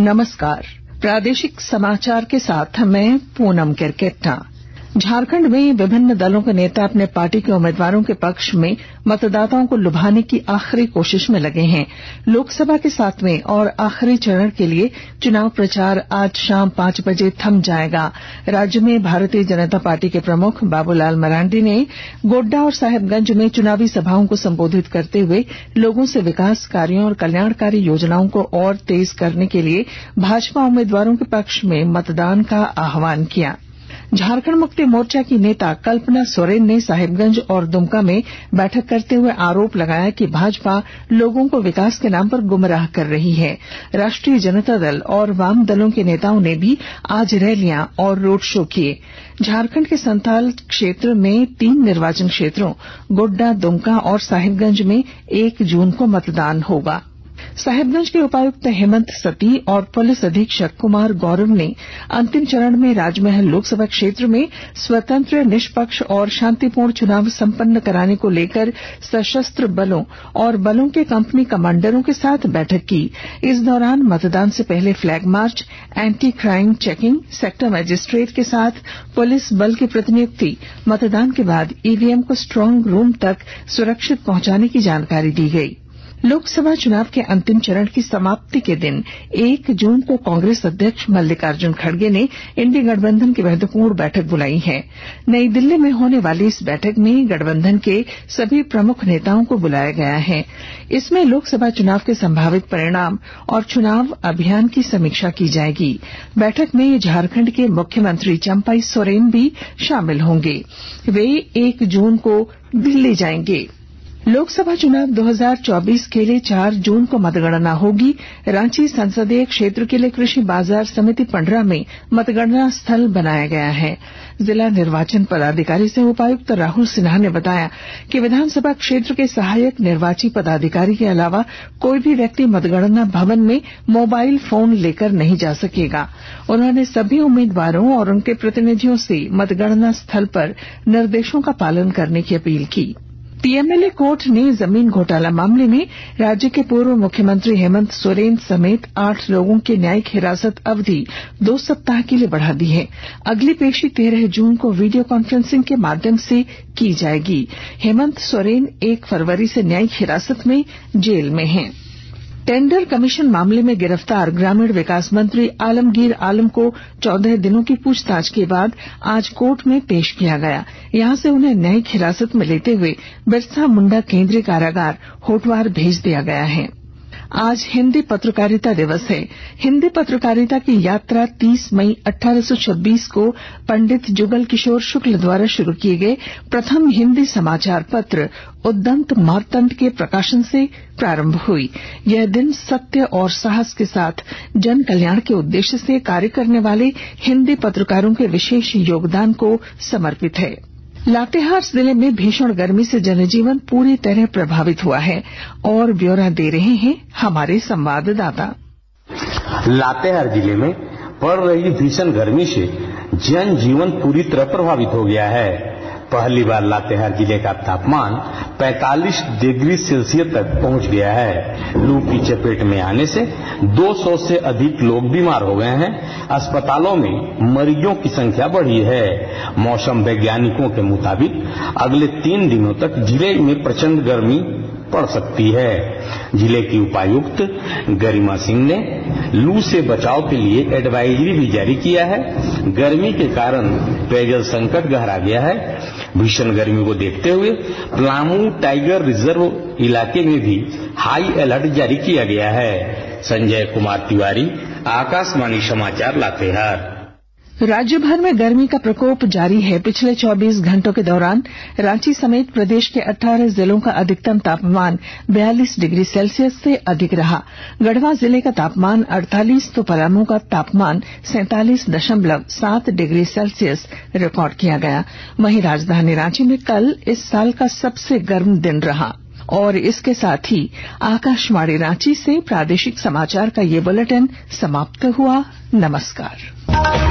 नमस्कार। प्रादेशिक समाचार के साथ मैं पूनम किरकेट्टा। झारखंड में विभिन्न दलों के नेता अपने पार्टी के उम्मीदवारों के पक्ष में मतदाताओं को लुभाने की आखिरी कोशिश में लगे हैं। लोकसभा के 7वें और आखिरी चरण के लिए चुनाव प्रचार आज शाम 5 बजे थम जाएगा। राज्य में भारतीय जनता पार्टी के प्रमुख बाबूलाल मरांडी ने गोड्डा और साहेबगंज में चुनावी सभाओं को संबोधित करते हुए लोगों से विकास कार्यों और कल्याणकारी योजनाओं को और तेज करने के लिए भाजपा उम्मीदवारों के पक्ष में मतदान का आह्वान किया। झारखंड मुक्ति मोर्चा की नेता कल्पना सोरेन ने साहिबगंज और दुमका में बैठक करते हुए आरोप लगाया कि भाजपा लोगों को विकास के नाम पर गुमराह कर रही है। राष्ट्रीय जनता दल और वाम दलों के नेताओं ने भी आज रैलियां और रोड शो किए। झारखंड के संथाल क्षेत्र में 3 निर्वाचन क्षेत्रों गोड्डा, दुमका और साहिबगंज में 1 जून को मतदान होगा। साहिबगंज के उपायुक्त हेमंत सती और पुलिस अधीक्षक कुमार गौरव ने अंतिम चरण में राजमहल लोकसभा क्षेत्र में स्वतंत्र, निष्पक्ष और शांतिपूर्ण चुनाव संपन्न कराने को लेकर सशस्त्र बलों और बलों के कंपनी कमांडरों के साथ बैठक की। इस दौरान मतदान से पहले flag march, anti crime checking, sector magistrate के साथ पुलिस बल की प्रतिनियुक्ति, मतदान के बाद ईवीएम को स्ट्रांग रूम तक सुरक्षित पहुंचाने की जानकारी दी गई। लोकसभा चुनाव के अंतिम चरण की समाप्ति के दिन 1 जून को कांग्रेस अध्यक्ष मल्लिकार्जुन खड़गे ने इंडी गठबंधन की महत्वपूर्ण बैठक बुलाई है। नई दिल्ली में होने वाली इस बैठक में गठबंधन के सभी प्रमुख नेताओं को बुलाया गया है। इसमें लोकसभा चुनाव के संभावित परिणाम और चुनाव अभियान की समीक्षा की जाएगी। बैठक में झारखंड के मुख्यमंत्री चंपई सोरेन भी शामिल होंगे। वे 1 जून को दिल्ली जाएंगे। लोकसभा चुनाव 2024 के लिए 4 जून को मतगणना होगी। रांची संसदीय क्षेत्र के लिए कृषि बाजार समिति पंडरा में मतगणना स्थल बनाया गया है। जिला निर्वाचन पदाधिकारी सह उपायुक्त राहुल सिन्हा ने बताया कि विधानसभा क्षेत्र के सहायक निर्वाची पदाधिकारी के अलावा कोई भी व्यक्ति मतगणना भवन में मोबाइल फोन लेकर नहीं जा सकेगा। उन्होंने सभी उम्मीदवारों और उनके प्रतिनिधियों से मतगणना स्थल पर निर्देशों का पालन करने की अपील की। पीएमएलए कोर्ट ने जमीन घोटाला मामले में राज्य के पूर्व मुख्यमंत्री हेमंत सोरेन समेत 8 लोगों की न्यायिक हिरासत अवधि 2 सप्ताह के लिए बढ़ा दी है। अगली पेशी 13 जून को वीडियो कॉन्फ्रेंसिंग के माध्यम से की जाएगी। हेमंत सोरेन 1 फरवरी से न्यायिक हिरासत में जेल में हैं। टेंडर कमीशन मामले में गिरफ्तार ग्रामीण विकास मंत्री आलमगीर आलम को 14 दिनों की पूछताछ के बाद आज कोर्ट में पेश किया गया। यहां से उन्हें न्यायिक हिरासत में लेते हुए बिरसा मुंडा केंद्रीय कारागार होटवार भेज दिया गया है। आज हिंदी पत्रकारिता दिवस है। हिंदी पत्रकारिता की यात्रा 30 मई 1826 को पंडित जुगल किशोर शुक्ल द्वारा शुरू किए गए प्रथम हिंदी समाचार पत्र उद्दंत मार्तंड के प्रकाशन से प्रारंभ हुई। यह दिन सत्य और साहस के साथ जन कल्याण के उद्देश्य से कार्य करने वाले हिंदी पत्रकारों के विशेष योगदान को समर्पित है। लातेहार जिले में भीषण गर्मी से जनजीवन पूरी तरह प्रभावित हुआ है और ब्यौरा दे रहे हैं हमारे संवाददाता। लातेहार जिले में पड़ रही भीषण गर्मी से जनजीवन पूरी तरह प्रभावित हो गया है। पहली बार लातेहार जिले का तापमान 45 डिग्री सेल्सियस तक पहुंच गया है। लू की चपेट में आने से 200 से अधिक लोग बीमार हो गए हैं। अस्पतालों में मरीजों की संख्या बढ़ी है। मौसम वैज्ञानिकों के मुताबिक अगले 3 दिनों तक जिले में प्रचंड गर्मी पड़ सकती है। जिले की उपायुक्त गरिमा सिंह ने लू से बचाव के लिए एडवाइजरी भी जारी किया है। गर्मी के कारण पेयजल संकट गहरा गया है। भीषण गर्मी को देखते हुए पलामू टाइगर रिजर्व इलाके में भी हाई अलर्ट जारी किया गया है। संजय कुमार तिवारी, आकाशवाणी समाचार, लातेहार। राज्य भर में गर्मी का प्रकोप जारी है। पिछले 24 घंटों के दौरान रांची समेत प्रदेश के 18 जिलों का अधिकतम तापमान 42 डिग्री सेल्सियस से अधिक रहा। गढ़वा जिले का तापमान 48 तो पलामू का तापमान 47.7 डिग्री सेल्सियस रिकॉर्ड किया गया। वहीं राजधानी रांची में कल इस साल का सबसे गर्म दिन रहा। और इसके साथ ही आकाशवाणी रांची से प्रादेशिक समाचार का ये बुलेटिन समाप्त हुआ। नमस्कार।